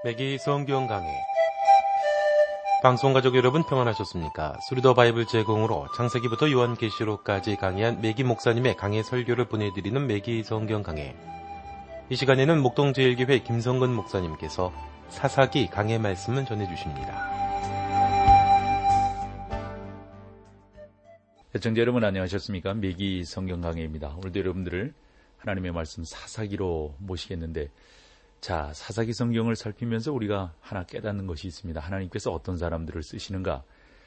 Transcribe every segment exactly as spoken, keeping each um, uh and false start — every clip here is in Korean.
매기 성경 강해. 방송가족 여러분 평안하셨습니까? 수리더 바이블 제공으로 창세기부터 요한계시록까지 강해한 매기 목사님의 강해 설교를 보내드리는 매기 성경 강해. 이 시간에는 목동제일교회 김성근 목사님께서 사사기 강해 말씀을 전해주십니다. 애청자 여러분 안녕하셨습니까? 매기 성경 강해입니다. 오늘도 여러분들을 하나님의 말씀 사사기로 모시겠는데, 자, 사사기 성경을 살피면서 우리가 하나 깨닫는 것이 있습니다. 하나님께서 어떤 사람들을 쓰시는가?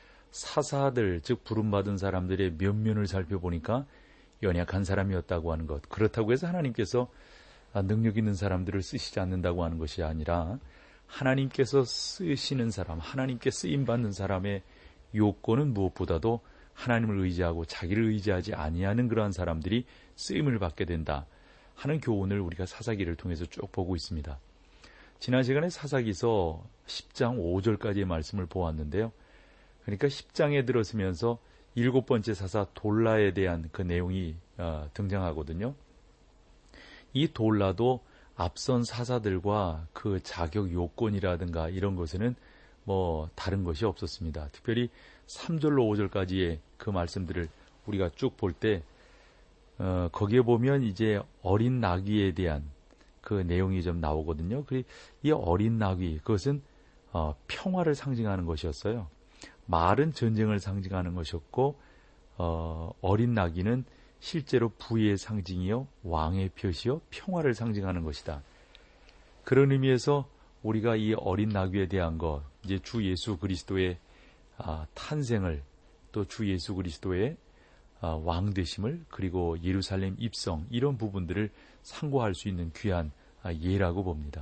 사사들, 즉 부름받은 사람들의 면면을 살펴보니까 연약한 사람이었다고 하는 것. 그렇다고 해서 하나님께서 능력 있는 사람들을 쓰시지 않는다고 하는 것이 아니라, 하나님께서 쓰시는 사람, 하나님께 쓰임받는 사람의 요건은 무엇보다도 하나님을 의지하고 자기를 의지하지 아니하는 그러한 사람들이 쓰임을 받게 된다 하는 교훈을 우리가 사사기를 통해서 쭉 보고 있습니다. 지난 시간에 사사기서 십 장 오 절까지의 말씀을 보았는데요. 그러니까 십 장에 들어서면서 일곱 번째 사사 돌라에 대한 그 내용이 어, 등장하거든요. 이 돌라도 앞선 사사들과 그 자격 요건이라든가 이런 것에는 뭐 다른 것이 없었습니다. 특별히 삼 절로 오 절까지의 그 말씀들을 우리가 쭉 볼 때 어, 거기에 보면 이제 어린 나귀에 대한 그 내용이 좀 나오거든요. 이 어린 나귀, 그것은 어, 평화를 상징하는 것이었어요. 말은 전쟁을 상징하는 것이었고, 어, 어린 나귀는 실제로 부의 상징이요, 왕의 표시요, 평화를 상징하는 것이다. 그런 의미에서 우리가 이 어린 나귀에 대한 것, 이제 주 예수 그리스도의 아, 탄생을, 또 주 예수 그리스도의 아, 왕 되심을, 그리고 예루살렘 입성, 이런 부분들을 상고할 수 있는 귀한 아, 예라고 봅니다.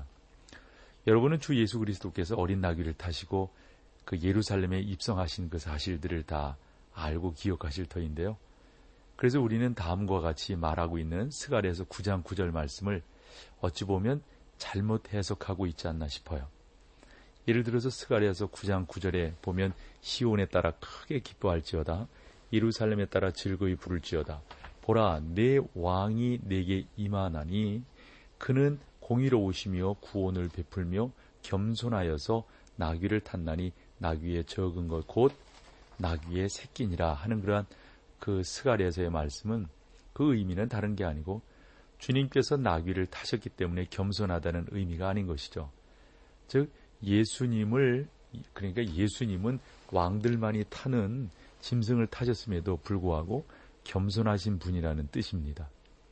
여러분은 주 예수 그리스도께서 어린 나귀를 타시고 그 예루살렘에 입성하신 그 사실들을 다 알고 기억하실 터인데요. 그래서 우리는 다음과 같이 말하고 있는 스가랴서 구 장 구 절 말씀을 어찌 보면 잘못 해석하고 있지 않나 싶어요. 예를 들어서 스가랴서 구 장 구 절에 보면 시온에 따라 크게 기뻐할지어다, 예루살렘에 따라 즐거이 부를지어다. 보라, 내 왕이 내게 임하나니 그는 공의로우시며 구원을 베풀며 겸손하여서 나귀를 탔나니 나귀의 적은 것 곧 나귀의 새끼니라 하는 그러한 그 스가랴서의 말씀은, 그 의미는 다른 게 아니고 주님께서 나귀를 타셨기 때문에 겸손하다는 의미가 아닌 것이죠. 즉 예수님을, 그러니까 예수님은 왕들만이 타는 짐승을 타셨음에도 불구하고 겸손하신 분이라는 뜻입니다.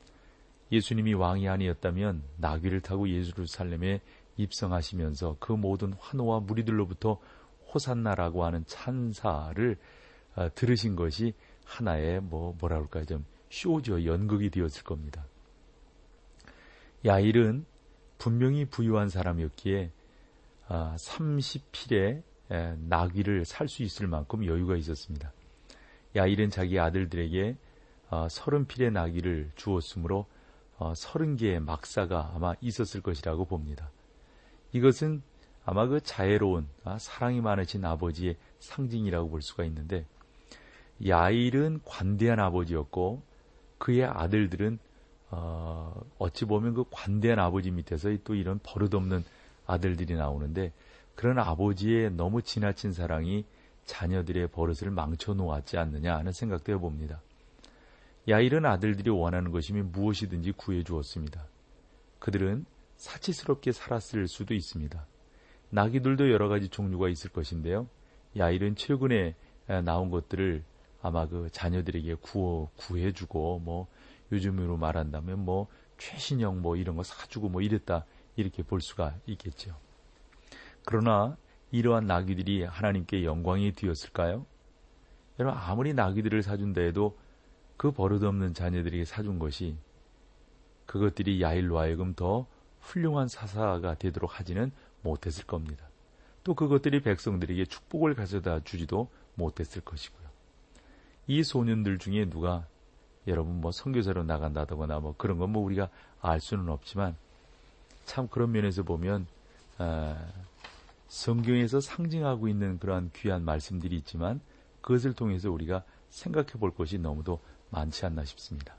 예수님이 왕이 아니었다면 나귀를 타고 예루살렘에 입성하시면서 그 모든 환호와 무리들로부터 호산나라고 하는 찬사를 어, 들으신 것이 하나의 뭐 뭐라 그럴까요, 좀 쇼죠, 연극이 되었을 겁니다. 야일은 분명히 부유한 사람이었기에 아, 삼십 필의 에, 나귀를 살 수 있을 만큼 여유가 있었습니다. 야일은 자기 아들들에게 어, 서른 필의 나귀를 주었으므로 어, 서른 개의 막사가 아마 있었을 것이라고 봅니다. 이것은 아마 그 자애로운 아, 사랑이 많으신 아버지의 상징이라고 볼 수가 있는데, 야일은 관대한 아버지였고 그의 아들들은 어, 어찌 보면 그 관대한 아버지 밑에서 또 이런 버릇없는 아들들이 나오는데, 그런 아버지의 너무 지나친 사랑이 자녀들의 버릇을 망쳐놓았지 않느냐 하는 생각도 해봅니다. 야일은 아들들이 원하는 것이면 무엇이든지 구해주었습니다. 그들은 사치스럽게 살았을 수도 있습니다. 나귀들도 여러 가지 종류가 있을 것인데요. 야일은 최근에 나온 것들을 아마 그 자녀들에게 구워, 구해주고, 뭐 요즘으로 말한다면 뭐 최신형 뭐 이런 거 사주고 뭐 이랬다, 이렇게 볼 수가 있겠죠. 그러나 이러한 나귀들이 하나님께 영광이 되었을까요? 여러분, 아무리 나귀들을 사준다 해도 그 버릇없는 자녀들에게 사준 것이 그것들이 야일로 하여금 더 훌륭한 사사가 되도록 하지는 못했을 겁니다. 또 그것들이 백성들에게 축복을 가져다 주지도 못했을 것이고요. 이 소년들 중에 누가 여러분 뭐 선교사로 나간다거나 뭐 그런 건 뭐 우리가 알 수는 없지만, 참 그런 면에서 보면 아, 성경에서 상징하고 있는 그러한 귀한 말씀들이 있지만 그것을 통해서 우리가 생각해 볼 것이 너무도 많지 않나 싶습니다.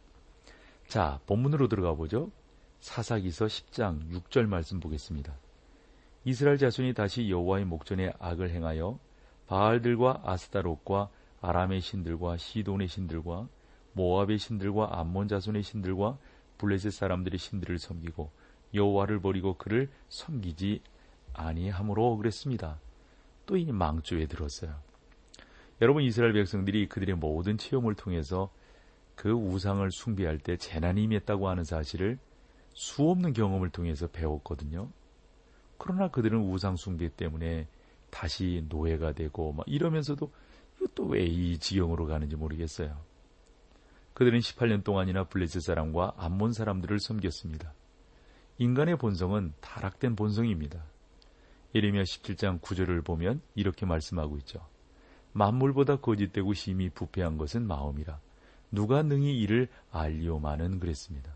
자, 본문으로 들어가 보죠. 사사기서 십 장 육 절 말씀 보겠습니다. 이스라엘 자손이 다시 여호와의 목전에 악을 행하여 바알들과 아스타롯과 아람의 신들과 시돈의 신들과 모압의 신들과 암몬 자손의 신들과 블레셋 사람들의 신들을 섬기고 여호와를 버리고 그를 섬기지 아니함으로 그랬습니다. 또 이 망조에 들었어요. 여러분, 이스라엘 백성들이 그들의 모든 체험을 통해서 그 우상을 숭배할 때 재난이 임했다고 하는 사실을 수없는 경험을 통해서 배웠거든요. 그러나 그들은 우상 숭배 때문에 다시 노예가 되고 막 이러면서도 또 왜 이 지경으로 가는지 모르겠어요. 그들은 십팔 년 동안이나 블레셋 사람과 암몬 사람들을 섬겼습니다. 인간의 본성은 타락된 본성입니다. 예레미야 십칠 장 구 절을 보면 이렇게 말씀하고 있죠. 만물보다 거짓되고 심히 부패한 것은 마음이라. 누가 능히 이를 알리오마는 그랬습니다.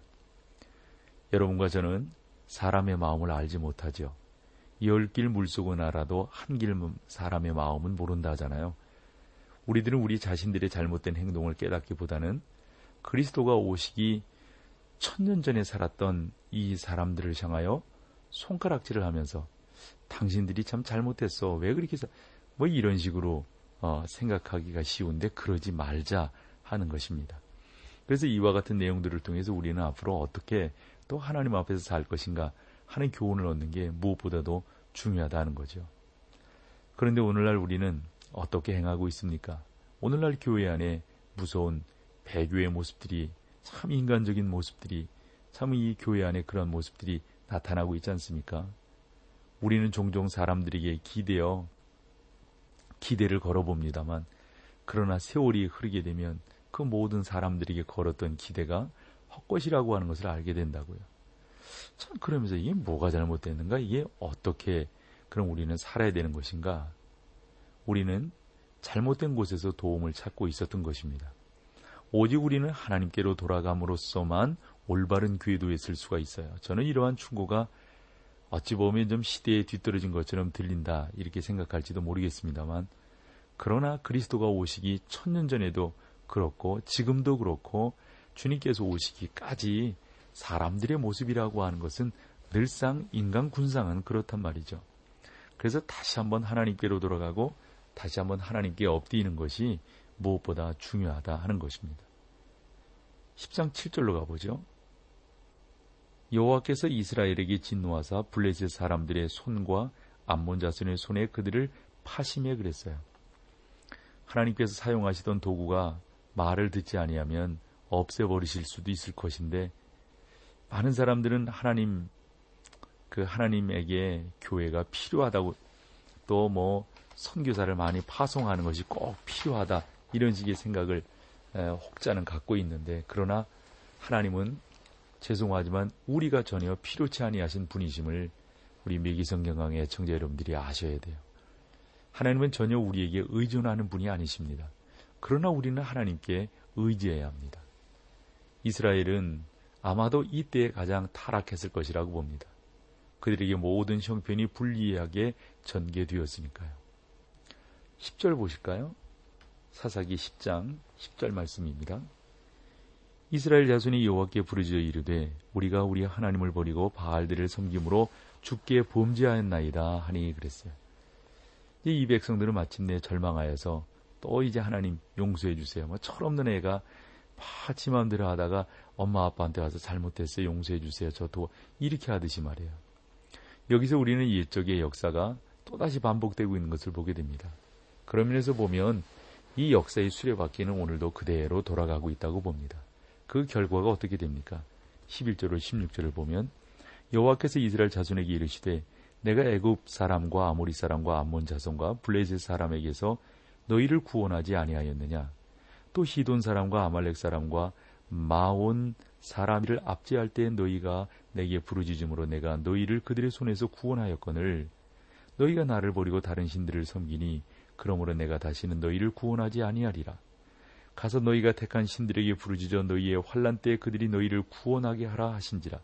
여러분과 저는 사람의 마음을 알지 못하죠. 열 길 물속은 알아도 한 길 사람의 마음은 모른다 하잖아요. 우리들은 우리 자신들의 잘못된 행동을 깨닫기보다는 그리스도가 오시기 천년 전에 살았던 이 사람들을 향하여 손가락질을 하면서 당신들이 참 잘못했어. 왜 그렇게 사... 뭐 이런 식으로 어, 생각하기가 쉬운데 그러지 말자 하는 것입니다. 그래서 이와 같은 내용들을 통해서 우리는 앞으로 어떻게 또 하나님 앞에서 살 것인가 하는 교훈을 얻는 게 무엇보다도 중요하다는 거죠. 그런데 오늘날 우리는 어떻게 행하고 있습니까? 오늘날 교회 안에 무서운 배교의 모습들이, 참 인간적인 모습들이, 참 이 교회 안에 그런 모습들이 나타나고 있지 않습니까? 우리는 종종 사람들에게 기대어 기대를 걸어봅니다만, 그러나 세월이 흐르게 되면 그 모든 사람들에게 걸었던 기대가 헛것이라고 하는 것을 알게 된다고요. 참, 그러면서 이게 뭐가 잘못됐는가? 이게 어떻게 그럼 우리는 살아야 되는 것인가? 우리는 잘못된 곳에서 도움을 찾고 있었던 것입니다. 오직 우리는 하나님께로 돌아감으로써만 올바른 궤도에 설 수가 있어요. 저는 이러한 충고가 어찌 보면 좀 시대에 뒤떨어진 것처럼 들린다 이렇게 생각할지도 모르겠습니다만, 그러나 그리스도가 오시기 천년 전에도 그렇고 지금도 그렇고 주님께서 오시기까지 사람들의 모습이라고 하는 것은 늘상 인간 군상은 그렇단 말이죠. 그래서 다시 한번 하나님께로 돌아가고 다시 한번 하나님께 엎드리는 것이 무엇보다 중요하다 하는 것입니다. 십 장 칠 절로 가보죠. 여호와께서 이스라엘에게 진노하사 블레셋 사람들의 손과 암몬 자손의 손에 그들을 파심해 그랬어요. 하나님께서 사용하시던 도구가 말을 듣지 아니하면 없애버리실 수도 있을 것인데, 많은 사람들은 하나님 그 하나님에게 교회가 필요하다고, 또 뭐 선교사를 많이 파송하는 것이 꼭 필요하다 이런 식의 생각을 혹자는 갖고 있는데, 그러나 하나님은 죄송하지만 우리가 전혀 필요치 아니하신 분이심을 우리 매기성경강의 청자 여러분들이 아셔야 돼요. 하나님은 전혀 우리에게 의존하는 분이 아니십니다. 그러나 우리는 하나님께 의지해야 합니다. 이스라엘은 아마도 이때에 가장 타락했을 것이라고 봅니다. 그들에게 모든 형편이 불리하게 전개되었으니까요. 십 절 보실까요? 사사기 십 장 십 절 말씀입니다. 이스라엘 자손이 여호와께 부르짖어 이르되 우리가 우리 하나님을 버리고 바알들을 섬김으로 주께 범죄하였나이다 하니 그랬어요. 이 백성들은 마침내 절망하여서 또 이제 하나님 용서해 주세요. 뭐 철없는 애가 지 마음대로 하다가 엄마 아빠한테 와서 잘못했어요. 용서해 주세요. 저도 이렇게 하듯이 말이에요. 여기서 우리는 옛적의 역사가 또다시 반복되고 있는 것을 보게 됩니다. 그런 면에서 보면 이 역사의 수레바퀴는 오늘도 그대로 돌아가고 있다고 봅니다. 그 결과가 어떻게 됩니까? 십일 절로 십육 절을 보면 여호와께서 이스라엘 자손에게 이르시되 내가 애굽 사람과 아모리 사람과 암몬 자손과 블레셋 사람에게서 너희를 구원하지 아니하였느냐? 또 히돈 사람과 아말렉 사람과 마온 사람을 압제할 때 너희가 내게 부르짖음으로 내가 너희를 그들의 손에서 구원하였거늘 너희가 나를 버리고 다른 신들을 섬기니 그러므로 내가 다시는 너희를 구원하지 아니하리라. 가서 너희가 택한 신들에게 부르짖어 너희의 환난 때에 그들이 너희를 구원하게 하라 하신지라.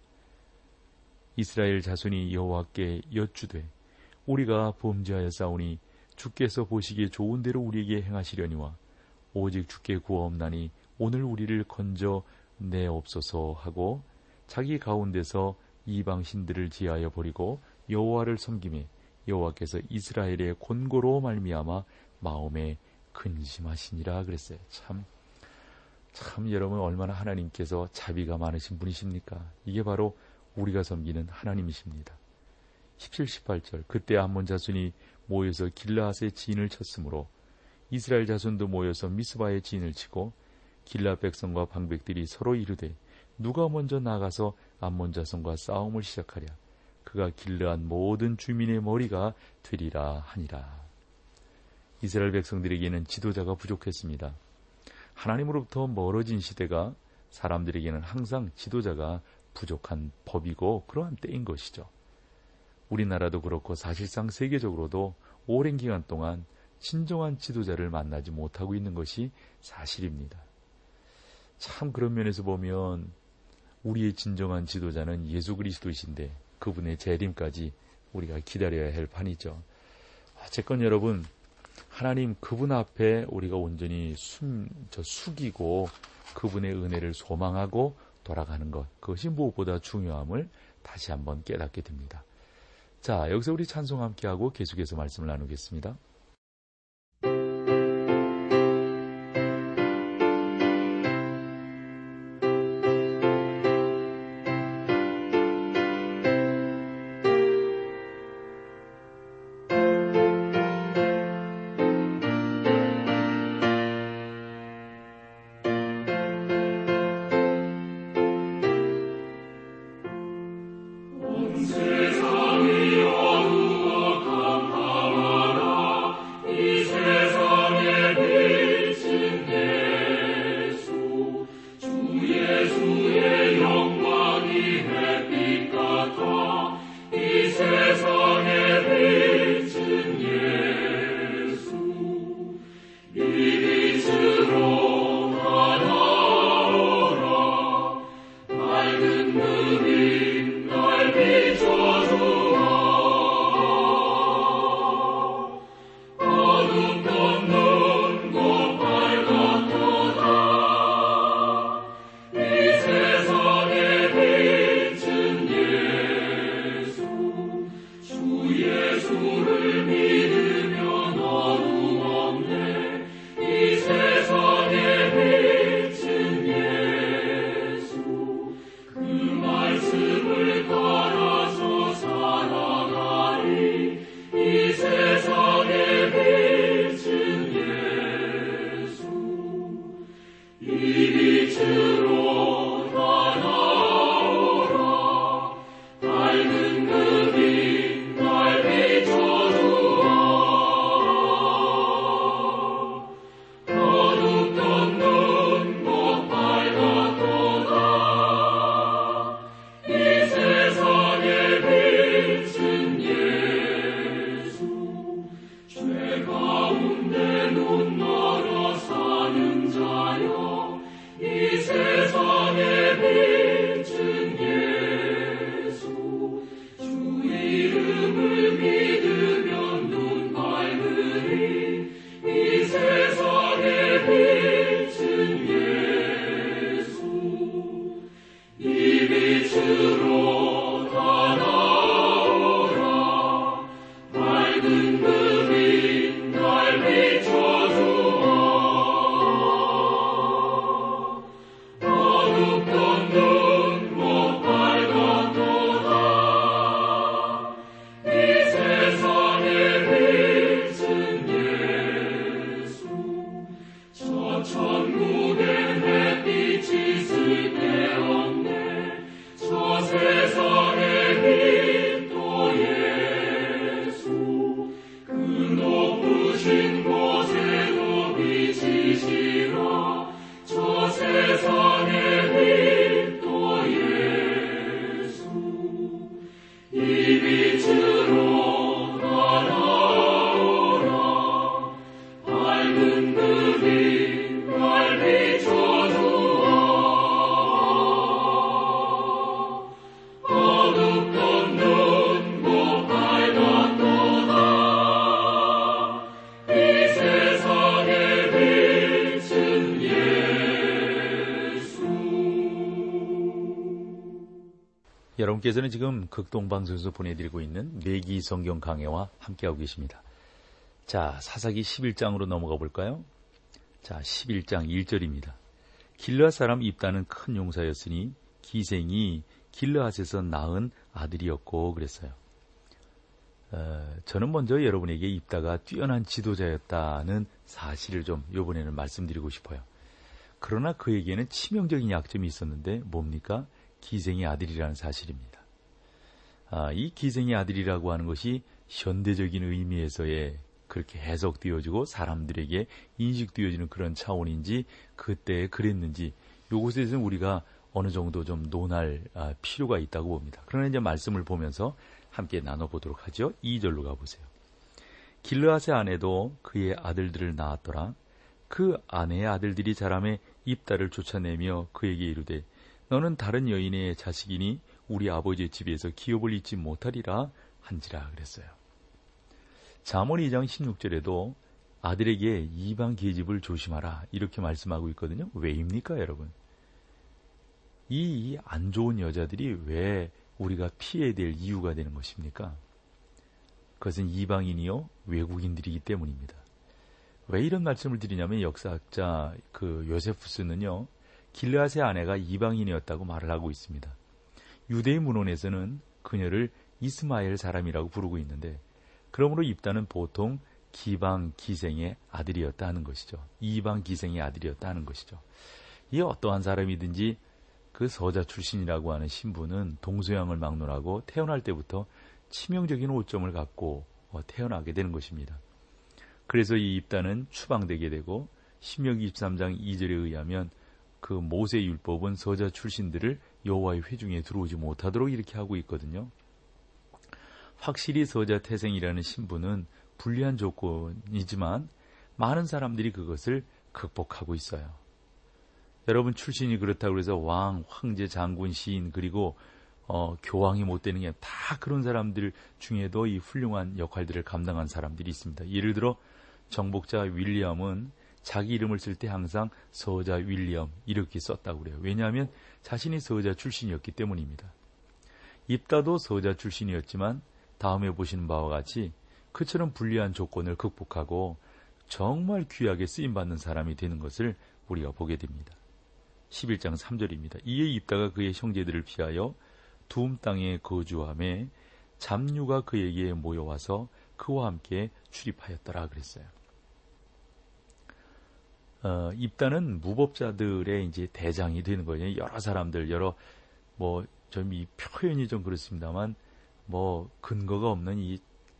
이스라엘 자손이 여호와께 여쭈되 우리가 범죄하여 싸우니 주께서 보시기에 좋은 대로 우리에게 행하시려니와 오직 주께 구하옵나니 오늘 우리를 건져 내옵소서 하고 자기 가운데서 이방 신들을 지하여 버리고 여호와를 섬기매 여호와께서 이스라엘의 곤고로 말미암아 마음에 근심하시니라 그랬어요. 참, 참 여러분 얼마나 하나님께서 자비가 많으신 분이십니까? 이게 바로 우리가 섬기는 하나님이십니다. 십칠, 십팔 절 그때 암몬 자손이 모여서 길라앗의 진을 쳤으므로 이스라엘 자손도 모여서 미스바의 진을 치고 길라 백성과 방백들이 서로 이르되 누가 먼저 나가서 암몬 자손과 싸움을 시작하랴. 그가 길르앗 모든 주민의 머리가 되리라 하니라. 이스라엘 백성들에게는 지도자가 부족했습니다. 하나님으로부터 멀어진 시대가 사람들에게는 항상 지도자가 부족한 법이고 그러한 때인 것이죠. 우리나라도 그렇고 사실상 세계적으로도 오랜 기간 동안 진정한 지도자를 만나지 못하고 있는 것이 사실입니다. 참 그런 면에서 보면 우리의 진정한 지도자는 예수 그리스도이신데 그분의 재림까지 우리가 기다려야 할 판이죠. 어쨌건 여러분, 하나님 그분 앞에 우리가 온전히 숨, 저 숙이고 그분의 은혜를 소망하고 돌아가는 것, 그것이 무엇보다 중요함을 다시 한번 깨닫게 됩니다. 자, 여기서 우리 찬송 함께하고 계속해서 말씀을 나누겠습니다. 여러분께서는 지금 극동방송에서 보내드리고 있는 매기 성경 강해와 함께하고 계십니다. 자, 사사기 십일 장으로 넘어가 볼까요? 자, 십일 장 일 절입니다. 길르앗 사람 입다는 큰 용사였으니 기생이 길르앗에서 낳은 아들이었고 그랬어요. 어, 저는 먼저 여러분에게 입다가 뛰어난 지도자였다는 사실을 좀 이번에는 말씀드리고 싶어요. 그러나 그에게는 치명적인 약점이 있었는데 뭡니까? 기생의 아들이라는 사실입니다. 아, 이 기생의 아들이라고 하는 것이 현대적인 의미에서의 그렇게 해석되어지고 사람들에게 인식되어지는 그런 차원인지 그때 그랬는지 이것에 대해서는 우리가 어느 정도 좀 논할 아, 필요가 있다고 봅니다. 그러나 이제 말씀을 보면서 함께 나눠보도록 하죠. 이 절로 가보세요. 길르앗의 아내도 그의 아들들을 낳았더라. 그 아내의 아들들이 자라매 입다를 쫓아내며 그에게 이르되 너는 다른 여인의 자식이니 우리 아버지의 집에서 기업을 잊지 못하리라 한지라 그랬어요. 잠언 이 장 십육 절에도 아들에게 이방 계집을 조심하라 이렇게 말씀하고 있거든요. 왜입니까 여러분? 이 안 좋은 여자들이 왜 우리가 피해야 될 이유가 되는 것입니까? 그것은 이방인이요 외국인들이기 때문입니다. 왜 이런 말씀을 드리냐면 역사학자 그 요세푸스는요. 길르앗의 아내가 이방인이었다고 말을 하고 있습니다. 유대의 문헌에서는 그녀를 이스마엘 사람이라고 부르고 있는데 그러므로 입다는 보통 기방 기생의 아들이었다 하는 것이죠. 이방 기생의 아들이었다 하는 것이죠. 이 어떠한 사람이든지 그 서자 출신이라고 하는 신분은 동서양을 막론하고 태어날 때부터 치명적인 오점을 갖고 태어나게 되는 것입니다. 그래서 이 입다는 추방되게 되고 신명기 이십삼 장 이 절에 의하면 그 모세 율법은 서자 출신들을 여호와의 회중에 들어오지 못하도록 이렇게 하고 있거든요. 확실히 서자 태생이라는 신분은 불리한 조건이지만 많은 사람들이 그것을 극복하고 있어요. 여러분 출신이 그렇다고 해서 왕, 황제, 장군, 시인 그리고 어, 교황이 못 되는 게 다 그런 사람들 중에도 이 훌륭한 역할들을 감당한 사람들이 있습니다. 예를 들어 정복자 윌리엄은 자기 이름을 쓸 때 항상 서자 윌리엄 이렇게 썼다고 그래요. 왜냐하면 자신이 서자 출신이었기 때문입니다. 입다도 서자 출신이었지만 다음에 보시는 바와 같이 그처럼 불리한 조건을 극복하고 정말 귀하게 쓰임받는 사람이 되는 것을 우리가 보게 됩니다. 십일 장 삼 절입니다. 이에 입다가 그의 형제들을 피하여 두움 땅에 거주하며 잡류가 그에게 모여와서 그와 함께 출입하였더라 그랬어요. 어, 입다는 무법자들의 이제 대장이 되는 거예요. 여러 사람들, 여러 뭐 좀 이 표현이 좀 그렇습니다만 뭐 근거가 없는 이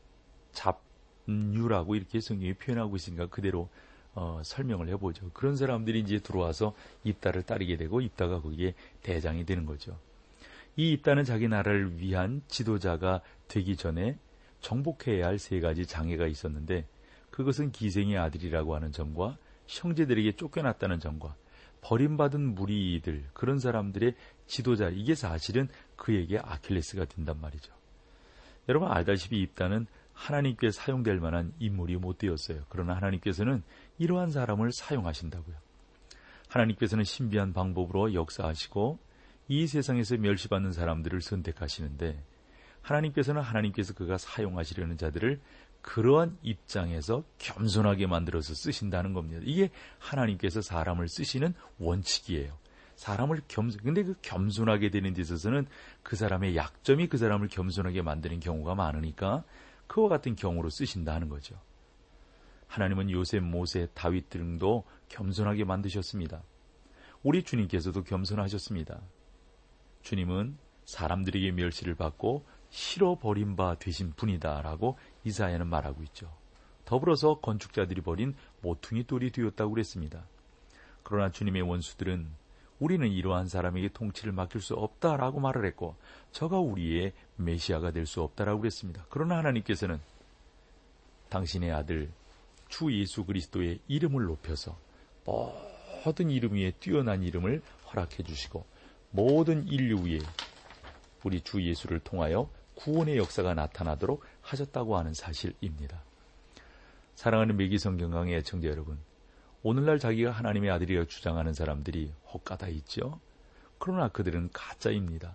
잡류라고 이렇게 성경이 표현하고 있으니까 그대로 어, 설명을 해보죠. 그런 사람들이 이제 들어와서 입다를 따르게 되고 입다가 거기에 대장이 되는 거죠. 이 입다는 자기 나라를 위한 지도자가 되기 전에 정복해야 할 세 가지 장애가 있었는데 그것은 기생의 아들이라고 하는 점과 형제들에게 쫓겨났다는 점과 버림받은 무리들 그런 사람들의 지도자 이게 사실은 그에게 아킬레스가 된단 말이죠. 여러분 알다시피 입다는 하나님께 사용될 만한 인물이 못 되었어요. 그러나 하나님께서는 이러한 사람을 사용하신다고요. 하나님께서는 신비한 방법으로 역사하시고 이 세상에서 멸시받는 사람들을 선택하시는데 하나님께서는 하나님께서 그가 사용하시려는 자들을 그러한 입장에서 겸손하게 만들어서 쓰신다는 겁니다. 이게 하나님께서 사람을 쓰시는 원칙이에요. 사람을 겸손, 근데 그 겸손하게 되는 데 있어서는 그 사람의 약점이 그 사람을 겸손하게 만드는 경우가 많으니까 그와 같은 경우로 쓰신다는 거죠. 하나님은 요셉, 모세, 다윗 등도 겸손하게 만드셨습니다. 우리 주님께서도 겸손하셨습니다. 주님은 사람들에게 멸시를 받고 실어버린 바 되신 분이다라고 이사야는 말하고 있죠. 더불어서 건축자들이 버린 모퉁이 돌이 되었다고 그랬습니다. 그러나 주님의 원수들은 우리는 이러한 사람에게 통치를 맡길 수 없다라고 말을 했고 저가 우리의 메시아가 될 수 없다라고 그랬습니다. 그러나 하나님께서는 당신의 아들 주 예수 그리스도의 이름을 높여서 모든 이름 위에 뛰어난 이름을 허락해 주시고 모든 인류 위에 우리 주 예수를 통하여 구원의 역사가 나타나도록 하셨다고 하는 사실입니다. 사랑하는 매기성경 강의 애청자 여러분, 오늘날 자기가 하나님의 아들이라고 주장하는 사람들이 혹가다 있죠. 그러나 그들은 가짜입니다.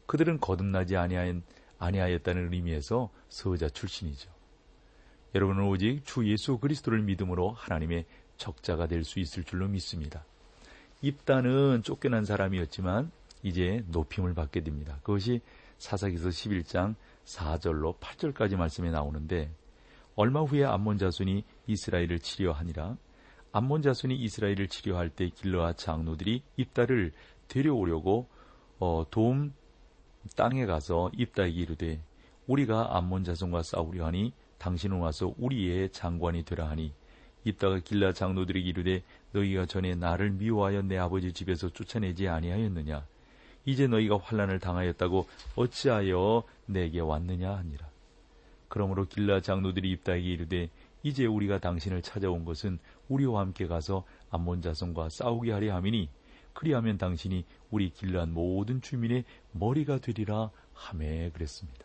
그들은 거듭나지 아니하였다는 의미에서 서자 출신이죠. 여러분은 오직 주 예수 그리스도를 믿음으로 하나님의 적자가 될 수 있을 줄로 믿습니다. 입다는 쫓겨난 사람이었지만 이제 높임을 받게 됩니다. 그것이 사사기서 십일 장 사 절로 팔 절까지 말씀에 나오는데, 얼마 후에 암몬 자손이 이스라엘을 치려하니라. 암몬 자손이 이스라엘을 치려할 때 길르앗 장로들이 입다를 데려오려고 어, 도움 땅에 가서 입다에게 이르되, 우리가 암몬 자손과 싸우려 하니 당신은 와서 우리의 장관이 되라 하니, 입다가 길르앗 장로들에게 이르되, 너희가 전에 나를 미워하여 내 아버지 집에서 쫓아내지 아니하였느냐? 이제 너희가 환난을 당하였다고 어찌하여 내게 왔느냐 하니라. 그러므로 길르앗 장로들이 입다에게 이르되, 이제 우리가 당신을 찾아온 것은 우리와 함께 가서 암몬 자손과 싸우게 하려 함이니, 그리하면 당신이 우리 길르앗 모든 주민의 머리가 되리라 하매 그랬습니다.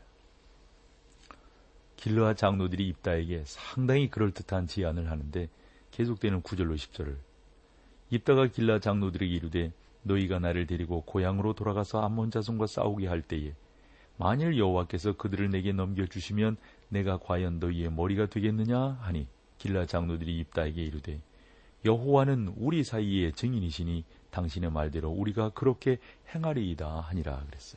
길르앗 장로들이 입다에게 상당히 그럴듯한 제안을 하는데, 계속되는 구 절로 십 절을 입다가 길르앗 장로들에게 이르되, 너희가 나를 데리고 고향으로 돌아가서 암몬 자손과 싸우게 할 때에 만일 여호와께서 그들을 내게 넘겨주시면 내가 과연 너희의 머리가 되겠느냐 하니, 길르앗 장로들이 입다에게 이르되, 여호와는 우리 사이의 증인이시니 당신의 말대로 우리가 그렇게 행하리이다 하니라 그랬어요.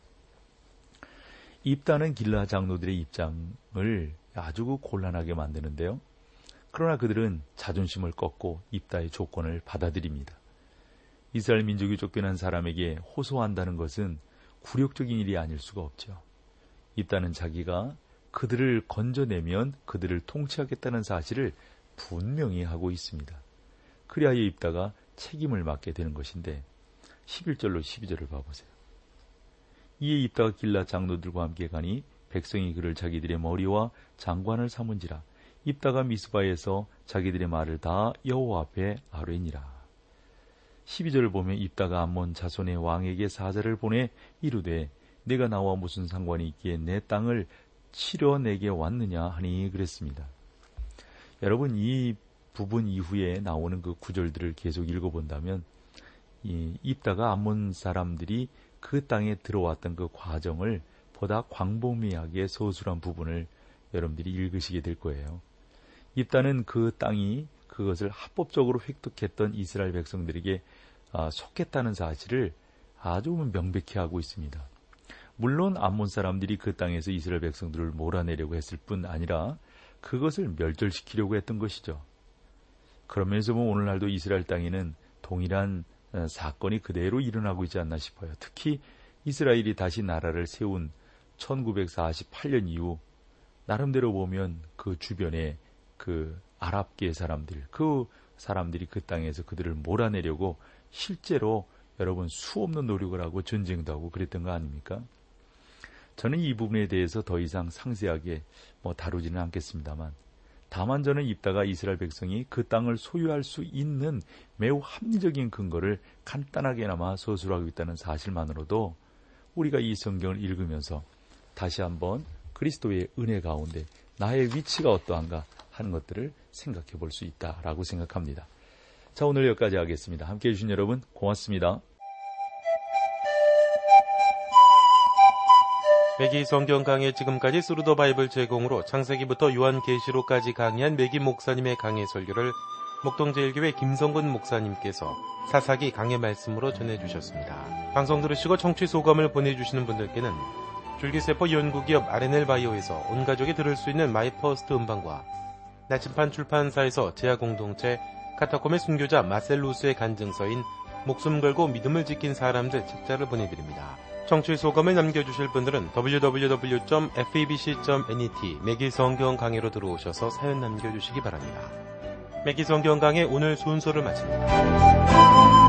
입다는 길르앗 장로들의 입장을 아주 곤란하게 만드는데요. 그러나 그들은 자존심을 꺾고 입다의 조건을 받아들입니다. 이스라엘 민족이 쫓겨난 사람에게 호소한다는 것은 굴욕적인 일이 아닐 수가 없죠. 입다는 자기가 그들을 건져내면 그들을 통치하겠다는 사실을 분명히 하고 있습니다. 그리하여 입다가 책임을 맡게 되는 것인데, 십일 절로 십이 절을 봐보세요. 이에 입다가 길르앗 장로들과 함께 가니 백성이 그를 자기들의 머리와 장관을 삼은지라. 입다가 미스바에서 자기들의 말을 다 여호와 앞에 아뢰니라. 십이 절을 보면 입다가 암몬 자손의 왕에게 사자를 보내 이르되, 내가 나와 무슨 상관이 있기에 내 땅을 치려 내게 왔느냐 하니 그랬습니다. 여러분, 이 부분 이후에 나오는 그 구절들을 계속 읽어본다면, 이 입다가 암몬 사람들이 그 땅에 들어왔던 그 과정을 보다 광범위하게 서술한 부분을 여러분들이 읽으시게 될 거예요. 입다는 그 땅이 그것을 합법적으로 획득했던 이스라엘 백성들에게 속했다는 사실을 아주 명백히 하고 있습니다. 물론 암몬 사람들이 그 땅에서 이스라엘 백성들을 몰아내려고 했을 뿐 아니라 그것을 멸절시키려고 했던 것이죠. 그런 면에서 보면 오늘날도 이스라엘 땅에는 동일한 사건이 그대로 일어나고 있지 않나 싶어요. 특히 이스라엘이 다시 나라를 세운 천구백사십팔 년 이후 나름대로 보면 그 주변에 그 아랍계 사람들, 그 사람들이 그 땅에서 그들을 몰아내려고 실제로 여러분 수없는 노력을 하고 전쟁도 하고 그랬던 거 아닙니까? 저는 이 부분에 대해서 더 이상 상세하게 뭐 다루지는 않겠습니다만, 다만 저는 입다가 이스라엘 백성이 그 땅을 소유할 수 있는 매우 합리적인 근거를 간단하게나마 서술하고 있다는 사실만으로도 우리가 이 성경을 읽으면서 다시 한번 그리스도의 은혜 가운데 나의 위치가 어떠한가 하는 것들을 생각해 볼 수 있다라고 생각합니다. 자, 오늘 여기까지 하겠습니다. 함께해 주신 여러분 고맙습니다. 매기 성경 강해 지금까지 스루더 바이블 제공으로 창세기부터 요한계시록까지 강의한 매기 목사님의 강해 설교를 목동제일교회 김성근 목사님께서 사사기 강해 말씀으로 전해주셨습니다. 방송 들으시고 청취 소감을 보내주시는 분들께는 줄기세포 연구기업 알엔엘바이오에서 온가족이 들을 수 있는 마이퍼스트 음반과 나침판 출판사에서 제야공동체 카타콤의 순교자 마셀루스의 간증서인 목숨 걸고 믿음을 지킨 사람들 책자를 보내드립니다. 청취 소감을 남겨주실 분들은 더블유 더블유 더블유 점 에프이비씨 점 넷 매기 성경 강해로 들어오셔서 사연 남겨주시기 바랍니다. 매기 성경 강해 오늘 순서를 마칩니다.